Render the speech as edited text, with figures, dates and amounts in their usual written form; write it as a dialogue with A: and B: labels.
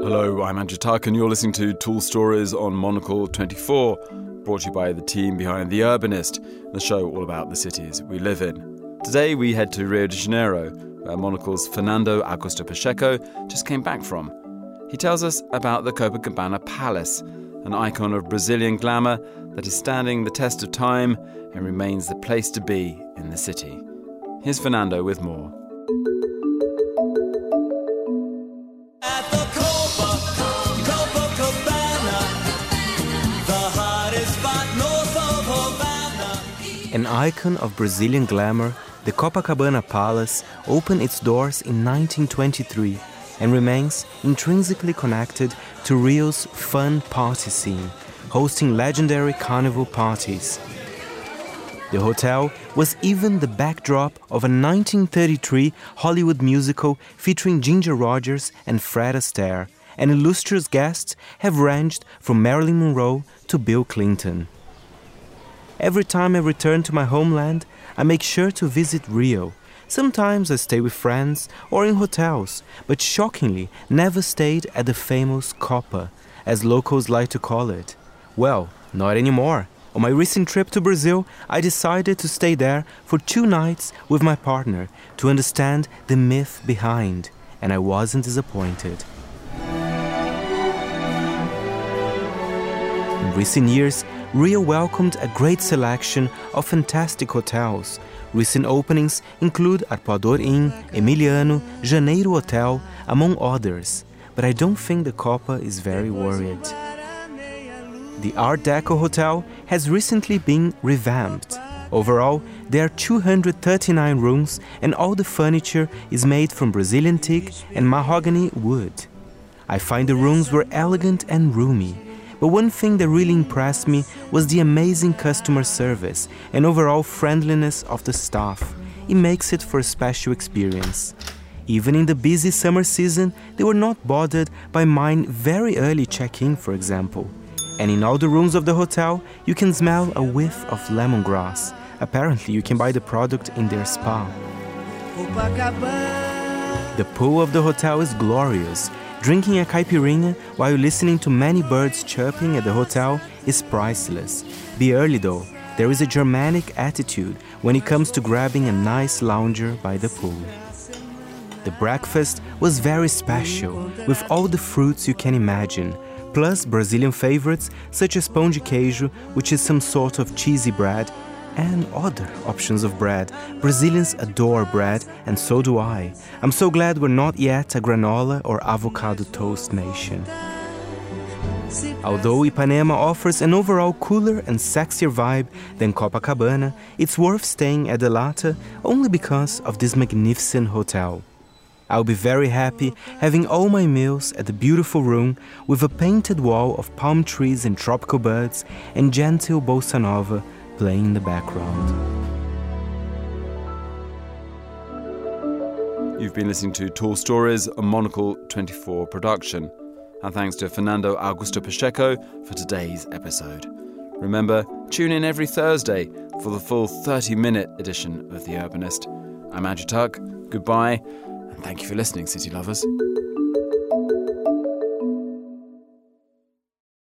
A: Hello, I'm Andrew Tuck and you're listening to Tall Stories on Monocle 24, brought to you by the team behind The Urbanist, the show all about the cities we live in. Today we head to Rio de Janeiro, where Monocle's Fernando Augusto Pacheco just came back from. He tells us about the Copacabana Palace, an icon of Brazilian glamour that is standing the test of time and remains the place to be in the city. Here's Fernando with more.
B: An icon of Brazilian glamour, the Copacabana Palace opened its doors in 1923 and remains intrinsically connected to Rio's fun party scene, hosting legendary carnival parties. The hotel was even the backdrop of a 1933 Hollywood musical featuring Ginger Rogers and Fred Astaire, and illustrious guests have ranged from Marilyn Monroe to Bill Clinton. Every time I return to my homeland, I make sure to visit Rio. Sometimes I stay with friends or in hotels, but shockingly never stayed at the famous Copa, as locals like to call it. Well, not anymore. On my recent trip to Brazil, I decided to stay there for 2 nights with my partner to understand the myth behind, and I wasn't disappointed. In recent years, Rio welcomed a great selection of fantastic hotels. Recent openings include Arpoador Inn, Emiliano, Janeiro Hotel, among others. But I don't think the Copa is very worried. The Art Deco Hotel has recently been revamped. Overall, there are 239 rooms and all the furniture is made from Brazilian teak and mahogany wood. I find the rooms were elegant and roomy. But one thing that really impressed me was the amazing customer service and overall friendliness of the staff. It makes it for a special experience. Even in the busy summer season, they were not bothered by mine very early check-in, for example. And in all the rooms of the hotel, you can smell a whiff of lemongrass. Apparently, you can buy the product in their spa. The pool of the hotel is glorious. Drinking a caipirinha while listening to many birds chirping at the hotel is priceless. Be early though, there is a Germanic attitude when it comes to grabbing a nice lounger by the pool. The breakfast was very special, with all the fruits you can imagine, plus Brazilian favorites such as pão de queijo, which is some sort of cheesy bread, and other options of bread. Brazilians adore bread, and so do I. I'm so glad we're not yet a granola or avocado toast nation. Although Ipanema offers an overall cooler and sexier vibe than Copacabana, it's worth staying at the latter only because of this magnificent hotel. I'll be very happy having all my meals at the beautiful room with a painted wall of palm trees and tropical birds and gentle bossa nova playing in the background.
A: You've been listening to Tall Stories, a Monocle 24 production. And thanks to Fernando Augusto Pacheco for today's episode. Remember, tune in every Thursday for the full 30-minute edition of The Urbanist. I'm Andrew Tuck. Goodbye, and thank you for listening, city lovers.